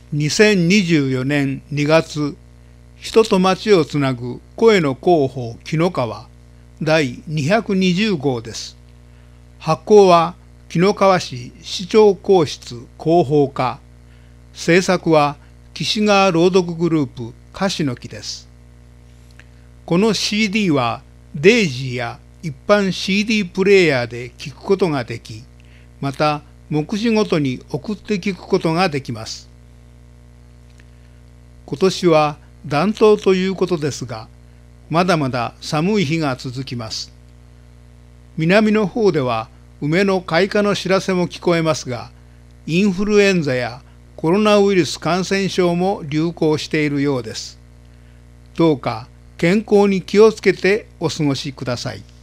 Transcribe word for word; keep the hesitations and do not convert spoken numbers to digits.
にせんにじゅうよねんにがつ、人と町をつなぐ声の広報紀の川だいにひゃくにじゅうごうです。発行は紀の川市市長公室広報課、制作は岸川朗読グループ樫の木です。この シーディー はデイジーや一般 シーディー プレイヤーで聞くことができ、また目次ごとに送って聞くことができます。今年は暖冬ということですが、まだまだ寒い日が続きます。南の方では梅の開花の知らせも聞こえますが、インフルエンザやコロナウイルス感染症も流行しているようです。どうか健康に気をつけてお過ごしください。